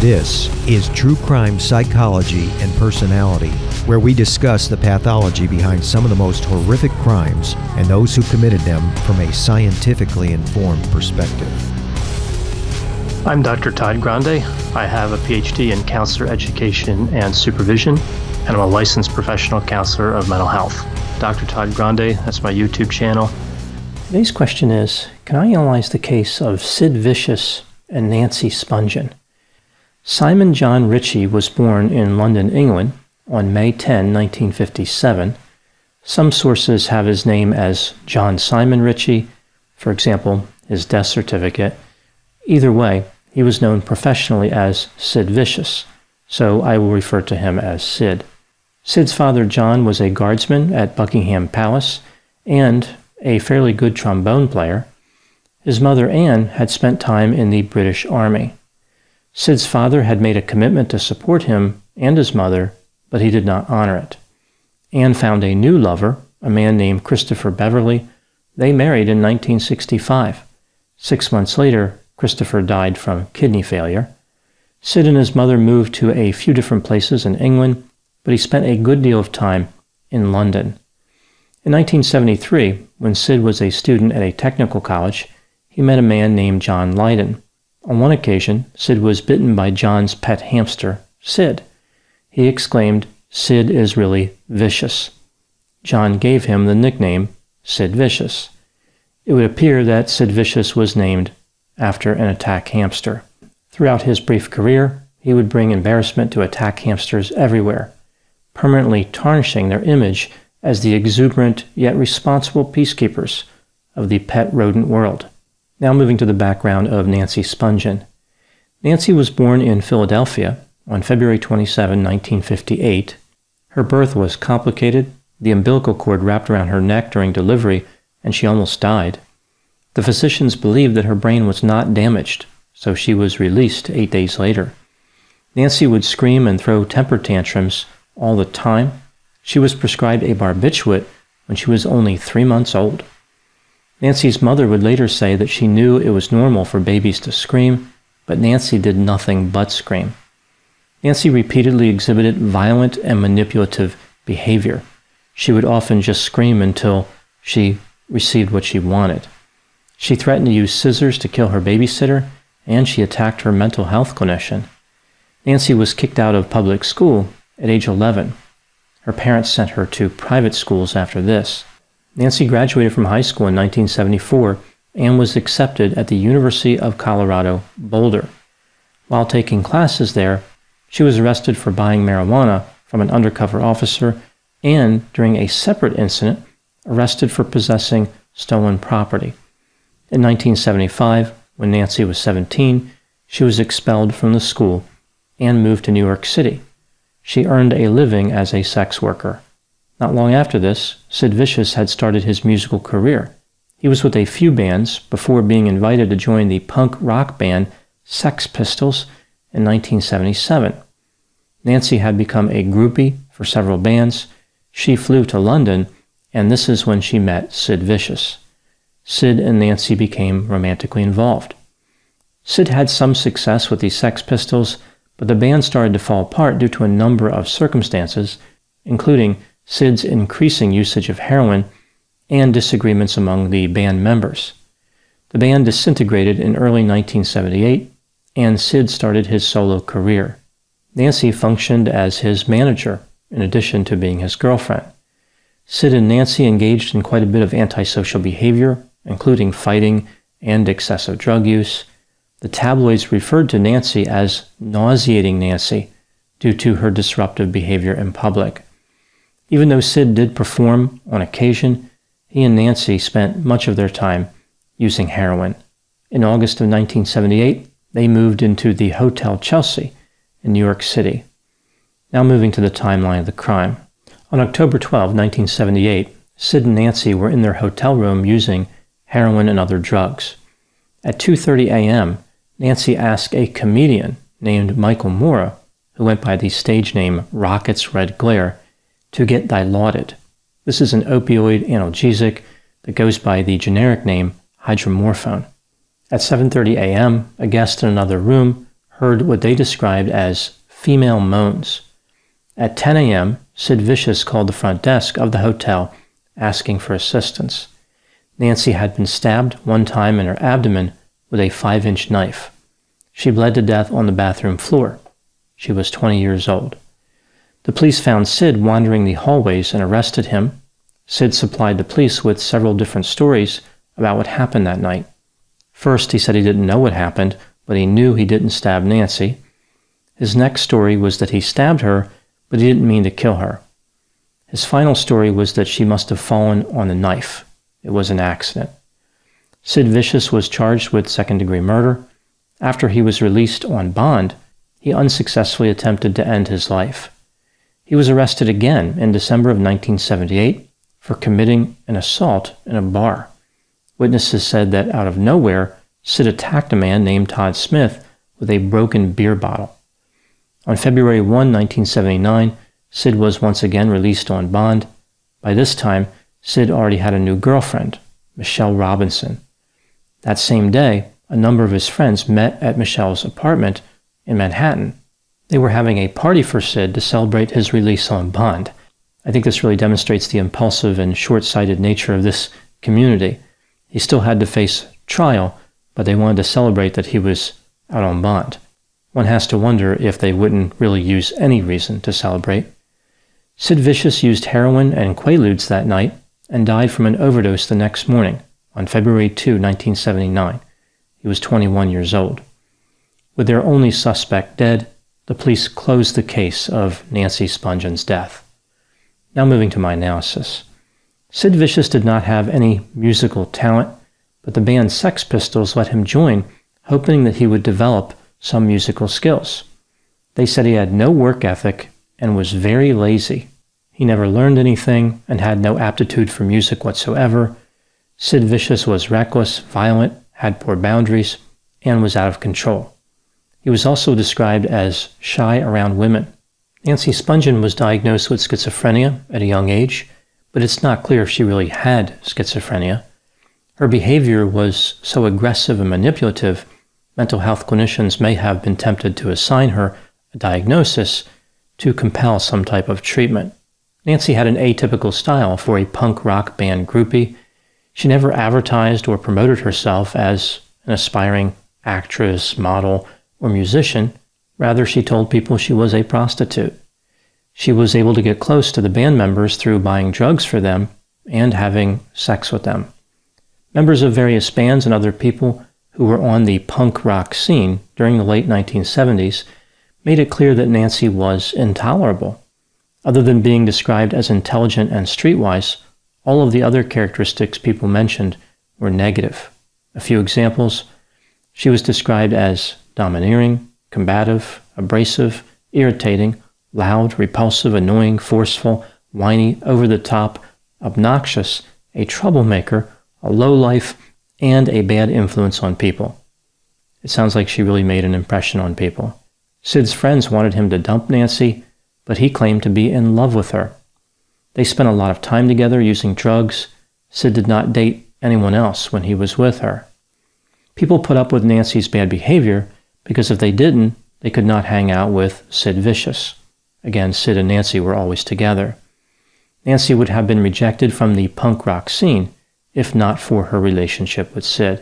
This is True Crime Psychology and Personality, where we discuss the pathology behind some of the most horrific crimes and those who committed them from a scientifically informed perspective. I'm Dr. Todd Grande. I have a PhD in counselor education and supervision, and I'm a licensed professional counselor of mental health. Dr. Todd Grande, that's my YouTube channel. Today's question is, can I analyze the case of Sid Vicious and Nancy Spungen? Simon John Ritchie was born in London, England on May 10, 1957. Some sources have his name as John Simon Ritchie, for example, his death certificate. Either way, he was known professionally as Sid Vicious, so I will refer to him as Sid. Sid's father, John, was a guardsman at Buckingham Palace and a fairly good trombone player. His mother, Anne, had spent time in the British Army. Sid's father had made a commitment to support him and his mother, but he did not honor it. Anne found a new lover, a man named Christopher Beverly. They married in 1965. 6 months later, Christopher died from kidney failure. Sid and his mother moved to a few different places in England, but he spent a good deal of time in London. In 1973, when Sid was a student at a technical college, he met a man named John Lydon. On one occasion, Sid was bitten by John's pet hamster, Sid. He exclaimed, "Sid is really vicious." John gave him the nickname Sid Vicious. It would appear that Sid Vicious was named after an attack hamster. Throughout his brief career, he would bring embarrassment to attack hamsters everywhere, permanently tarnishing their image as the exuberant yet responsible peacekeepers of the pet rodent world. Now moving to the background of Nancy Spungen. Nancy was born in Philadelphia on February 27, 1958. Her birth was complicated. The umbilical cord wrapped around her neck during delivery, and she almost died. The physicians believed that her brain was not damaged, so she was released 8 days later. Nancy would scream and throw temper tantrums all the time. She was prescribed a barbiturate when she was only 3 months old. Nancy's mother would later say that she knew it was normal for babies to scream, but Nancy did nothing but scream. Nancy repeatedly exhibited violent and manipulative behavior. She would often just scream until she received what she wanted. She threatened to use scissors to kill her babysitter, and she attacked her mental health clinician. Nancy was kicked out of public school at age 11. Her parents sent her to private schools after this. Nancy graduated from high school in 1974 and was accepted at the University of Colorado, Boulder. While taking classes there, she was arrested for buying marijuana from an undercover officer and, during a separate incident, arrested for possessing stolen property. In 1975, when Nancy was 17, she was expelled from the school and moved to New York City. She earned a living as a sex worker. Not long after this, Sid Vicious had started his musical career. He was with a few bands before being invited to join the punk rock band Sex Pistols in 1977. Nancy had become a groupie for several bands. She flew to London, and this is when she met Sid Vicious. Sid and Nancy became romantically involved. Sid had some success with the Sex Pistols, but the band started to fall apart due to a number of circumstances, including Sid's increasing usage of heroin and disagreements among the band members. The band disintegrated in early 1978, and Sid started his solo career. Nancy functioned as his manager, in addition to being his girlfriend. Sid and Nancy engaged in quite a bit of antisocial behavior, including fighting and excessive drug use. The tabloids referred to Nancy as nauseating Nancy due to her disruptive behavior in public. Even though Sid did perform on occasion, he and Nancy spent much of their time using heroin. In August of 1978, they moved into the Hotel Chelsea in New York City. Now moving to the timeline of the crime. On October 12, 1978, Sid and Nancy were in their hotel room using heroin and other drugs. At 2:30 a.m., Nancy asked a comedian named Michael Mora, who went by the stage name Rocket's Red Glare, to get Dilaudid. This is an opioid analgesic that goes by the generic name hydromorphone. At 7:30 a.m., a guest in another room heard what they described as female moans. At 10 a.m., Sid Vicious called the front desk of the hotel asking for assistance. Nancy had been stabbed one time in her abdomen with a 5-inch knife. She bled to death on the bathroom floor. She was 20 years old. The police found Sid wandering the hallways and arrested him. Sid supplied the police with several different stories about what happened that night. First, he said he didn't know what happened, but he knew he didn't stab Nancy. His next story was that he stabbed her, but he didn't mean to kill her. His final story was that she must have fallen on the knife. It was an accident. Sid Vicious was charged with second-degree murder. After he was released on bond, he unsuccessfully attempted to end his life. He was arrested again in December of 1978 for committing an assault in a bar. Witnesses said that out of nowhere, Sid attacked a man named Todd Smith with a broken beer bottle. On February 1, 1979, Sid was once again released on bond. By this time, Sid already had a new girlfriend, Michelle Robinson. That same day, a number of his friends met at Michelle's apartment in Manhattan. They were having a party for Sid to celebrate his release on bond. I think this really demonstrates the impulsive and short-sighted nature of this community. He still had to face trial, but they wanted to celebrate that he was out on bond. One has to wonder if they wouldn't really use any reason to celebrate. Sid Vicious used heroin and Quaaludes that night and died from an overdose the next morning, on February 2, 1979. He was 21 years old. With their only suspect dead, the police closed the case of Nancy Spungen's death. Now moving to my analysis. Sid Vicious did not have any musical talent, but the band Sex Pistols let him join, hoping that he would develop some musical skills. They said he had no work ethic and was very lazy. He never learned anything and had no aptitude for music whatsoever. Sid Vicious was reckless, violent, had poor boundaries, and was out of control. He was also described as shy around women. Nancy Spungen was diagnosed with schizophrenia at a young age, but it's not clear if she really had schizophrenia. Her behavior was so aggressive and manipulative, mental health clinicians may have been tempted to assign her a diagnosis to compel some type of treatment. Nancy had an atypical style for a punk rock band groupie. She never advertised or promoted herself as an aspiring actress, model, or musician. Rather, she told people she was a prostitute. She was able to get close to the band members through buying drugs for them and having sex with them. Members of various bands and other people who were on the punk rock scene during the late 1970s made it clear that Nancy was intolerable. Other than being described as intelligent and streetwise, all of the other characteristics people mentioned were negative. A few examples: she was described as domineering, combative, abrasive, irritating, loud, repulsive, annoying, forceful, whiny, over-the-top, obnoxious, a troublemaker, a lowlife, and a bad influence on people. It sounds like she really made an impression on people. Sid's friends wanted him to dump Nancy, but he claimed to be in love with her. They spent a lot of time together using drugs. Sid did not date anyone else when he was with her. People put up with Nancy's bad behavior because if they didn't, they could not hang out with Sid Vicious. Again, Sid and Nancy were always together. Nancy would have been rejected from the punk rock scene if not for her relationship with Sid.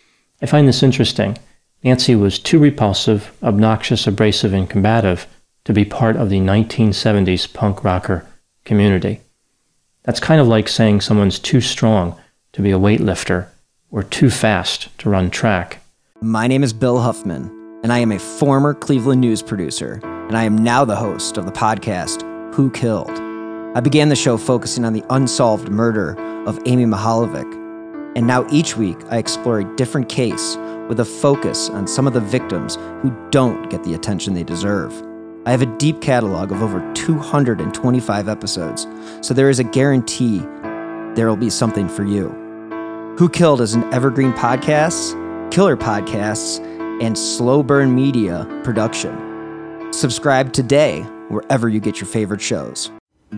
I find this interesting. Nancy was too repulsive, obnoxious, abrasive, and combative to be part of the 1970s punk rocker community. That's kind of like saying someone's too strong to be a weightlifter or too fast to run track. My name is Bill Huffman, and I am a former Cleveland news producer, and I am now the host of the podcast, Who Killed? I began the show focusing on the unsolved murder of Amy Mihaljevic, and now each week I explore a different case with a focus on some of the victims who don't get the attention they deserve. I have a deep catalog of over 225 episodes, so there is a guarantee there will be something for you. Who Killed is an evergreen podcasts, killer podcasts, and slow burn media production. Subscribe today wherever you get your favorite shows.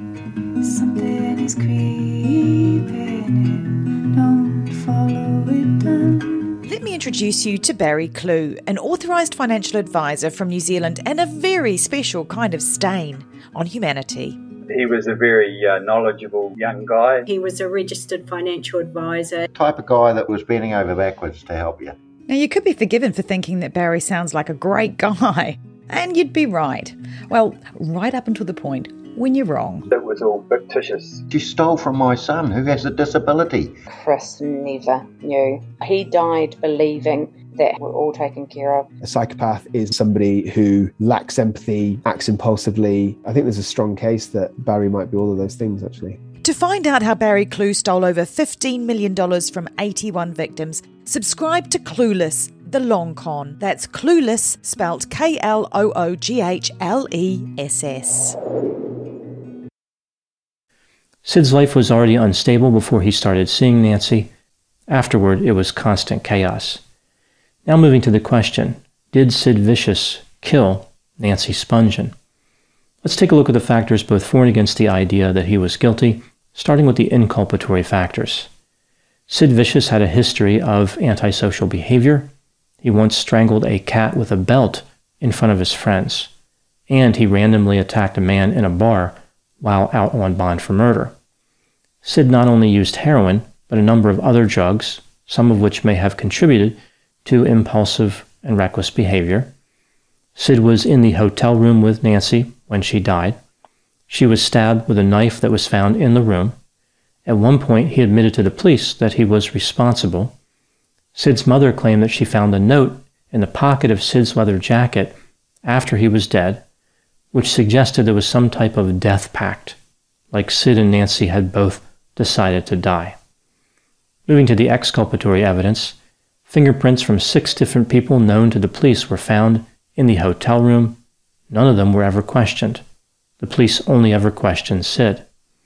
Something is creeping in, don't follow it down. Let me introduce introduce you to Barry Clew, an authorised financial advisor from New Zealand and a very special kind of stain on humanity. He was a very knowledgeable young guy. He was a registered financial advisor. Type of guy that was bending over backwards to help you. Now, you could be forgiven for thinking that Barry sounds like a great guy, and you'd be right. Well, right up until the point when you're wrong. It was all fictitious. She stole from my son who has a disability. Chris never knew. He died believing that we're all taken care of. A psychopath is somebody who lacks empathy, acts impulsively. I think there's a strong case that Barry might be all of those things, actually. To find out how Barry Clew stole over $15 million from 81 victims, subscribe to Clueless, The Long Con. That's Clueless, spelt Klooghless. Sid's life was already unstable before he started seeing Nancy. Afterward, it was constant chaos. Now moving to the question, did Sid Vicious kill Nancy Spungen? Let's take a look at the factors both for and against the idea that he was guilty, starting with the inculpatory factors. Sid Vicious had a history of antisocial behavior. He once strangled a cat with a belt in front of his friends, and he randomly attacked a man in a bar while out on bond for murder. Sid not only used heroin, but a number of other drugs, some of which may have contributed to impulsive and reckless behavior. Sid was in the hotel room with Nancy when she died. She was stabbed with a knife that was found in the room. At one point, he admitted to the police that he was responsible. Sid's mother claimed that she found a note in the pocket of Sid's leather jacket after he was dead, which suggested there was some type of death pact, like Sid and Nancy had both decided to die. Moving to the exculpatory evidence, fingerprints from 6 different people known to the police were found in the hotel room. None of them were ever questioned. The police only ever questioned Sid.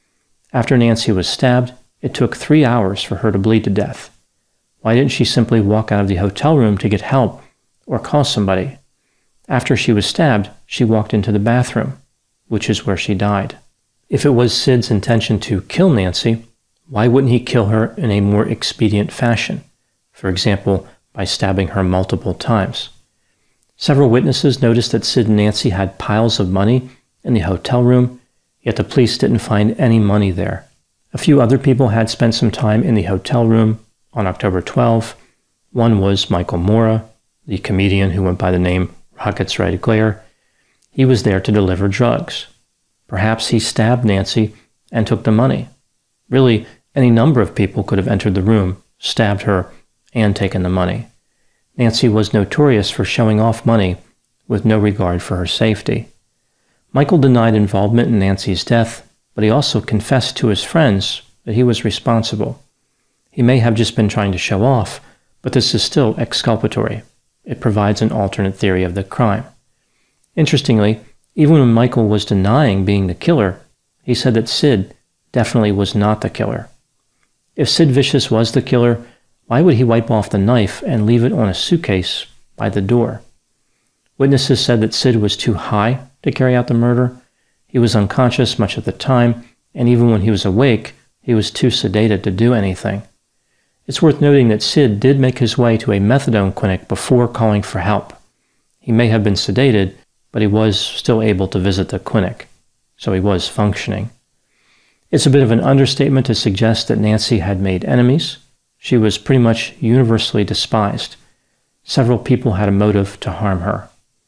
After Nancy was stabbed, it took 3 hours for her to bleed to death. Why didn't she simply walk out of the hotel room to get help or call somebody? After she was stabbed, she walked into the bathroom, which is where she died. If it was Sid's intention to kill Nancy, why wouldn't he kill her in a more expedient fashion? For example, by stabbing her multiple times. Several witnesses noticed that Sid and Nancy had piles of money in the hotel room, yet the police didn't find any money there. A few other people had spent some time in the hotel room on October 12. One was Michael Mora, the comedian who went by the name Rocket's Red Glare. He was there to deliver drugs. Perhaps he stabbed Nancy and took the money. Really, any number of people could have entered the room, stabbed her, and taken the money. Nancy was notorious for showing off money with no regard for her safety. Michael denied involvement in Nancy's death, but he also confessed to his friends that he was responsible. He may have just been trying to show off, but this is still exculpatory. It provides an alternate theory of the crime. Interestingly, even when Michael was denying being the killer, he said that Sid definitely was not the killer. If Sid Vicious was the killer, why would he wipe off the knife and leave it on a suitcase by the door? Witnesses said that Sid was too high to carry out the murder. He was unconscious much of the time, and even when he was awake, he was too sedated to do anything. It's worth noting that Sid did make his way to a methadone clinic before calling for help. He may have been sedated, but he was still able to visit the clinic, so he was functioning. It's a bit of an understatement to suggest that Nancy had made enemies. She was pretty much universally despised. Several people had a motive to harm her.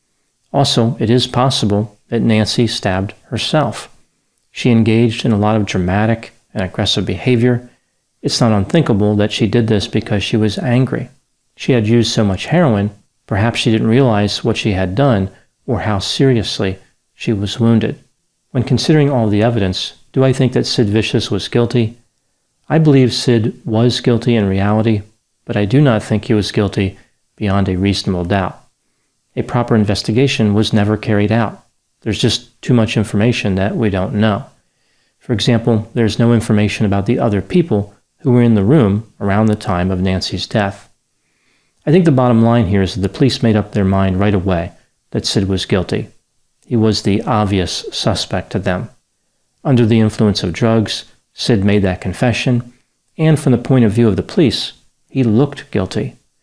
Also, it is possible that Nancy stabbed herself. She engaged in a lot of dramatic and aggressive behavior. It's not unthinkable that she did this because she was angry. She had used so much heroin, perhaps she didn't realize what she had done or how seriously she was wounded. When considering all the evidence, do I think that Sid Vicious was guilty? I believe Sid was guilty in reality, but I do not think he was guilty beyond a reasonable doubt. A proper investigation was never carried out. There's just too much information that we don't know. For example, there's no information about the other people who were in the room around the time of Nancy's death. I think the bottom line here is that the police made up their mind right away that Sid was guilty. He was the obvious suspect to them. Under the influence of drugs, Sid made that confession, and from the point of view of the police, he looked guilty.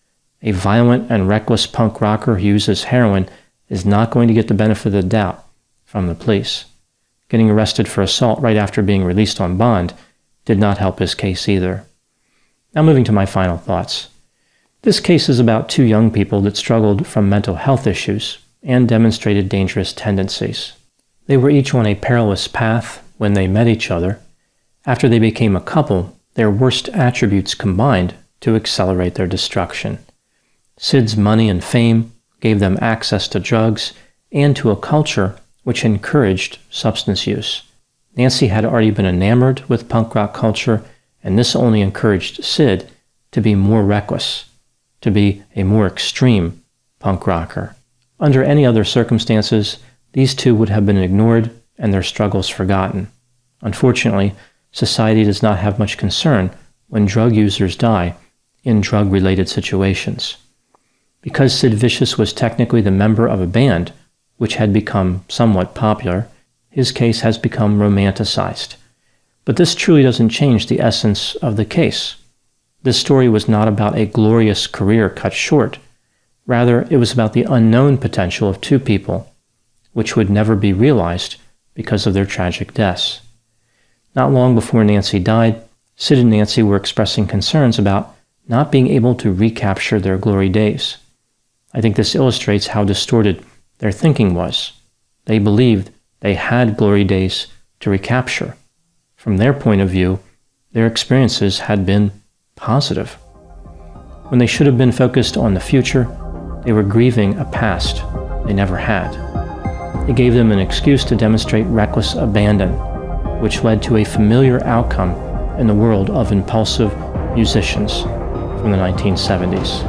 A violent and reckless punk rocker who uses heroin is not going to get the benefit of the doubt from the police. Getting arrested for assault right after being released on bond did not help his case either. Now moving to my final thoughts. This case is about two young people that struggled from mental health issues and demonstrated dangerous tendencies. They were each on a perilous path when they met each other. After they became a couple, their worst attributes combined to accelerate their destruction. Sid's money and fame gave them access to drugs and to a culture which encouraged substance use. Nancy had already been enamored with punk rock culture, and this only encouraged Sid to be more reckless, to be a more extreme punk rocker. Under any other circumstances, these two would have been ignored and their struggles forgotten. Unfortunately, society does not have much concern when drug users die in drug-related situations. Because Sid Vicious was technically the member of a band which had become somewhat popular, his case has become romanticized. But this truly doesn't change the essence of the case. This story was not about a glorious career cut short. Rather, it was about the unknown potential of two people, which would never be realized because of their tragic deaths. Not long before Nancy died, Sid and Nancy were expressing concerns about not being able to recapture their glory days. I think this illustrates how distorted their thinking was. They believed they had glory days to recapture. From their point of view, their experiences had been positive. When they should have been focused on the future, they were grieving a past they never had. It gave them an excuse to demonstrate reckless abandon, which led to a familiar outcome in the world of impulsive musicians from the 1970s.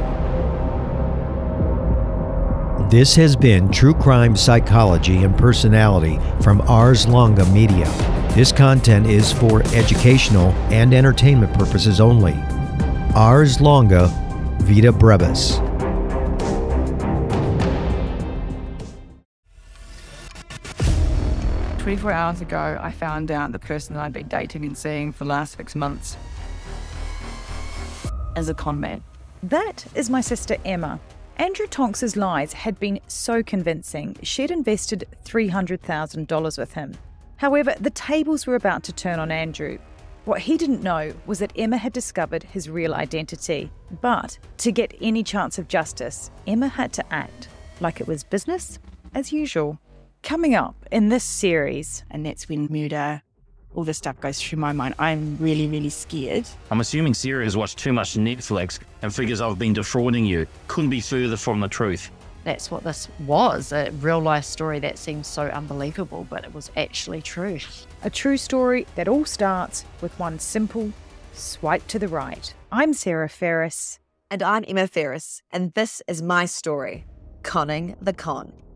This has been True Crime Psychology and Personality from Ars Longa Media. This content is for educational and entertainment purposes only. Ars Longa Vita Brevis. "24 hours ago, I found out the person that I'd been dating and seeing for the last 6 months is a con man." That is my sister Emma. Andrew Tonks's lies had been so convincing, she'd invested $300,000 with him. However, the tables were about to turn on Andrew. What he didn't know was that Emma had discovered his real identity. But to get any chance of justice, Emma had to act like it was business as usual. Coming up in this series, And that's when murder, all this stuff goes through my mind. I'm really, really scared. I'm assuming Sarah has watched too much Netflix and figures I've been defrauding you. Couldn't be further from the truth. That's what this was, a real-life story that seems so unbelievable, but it was actually true. A true story that all starts with one simple swipe to the right. I'm Sarah Ferris. And I'm Emma Ferris, and this is my story, Conning the Con.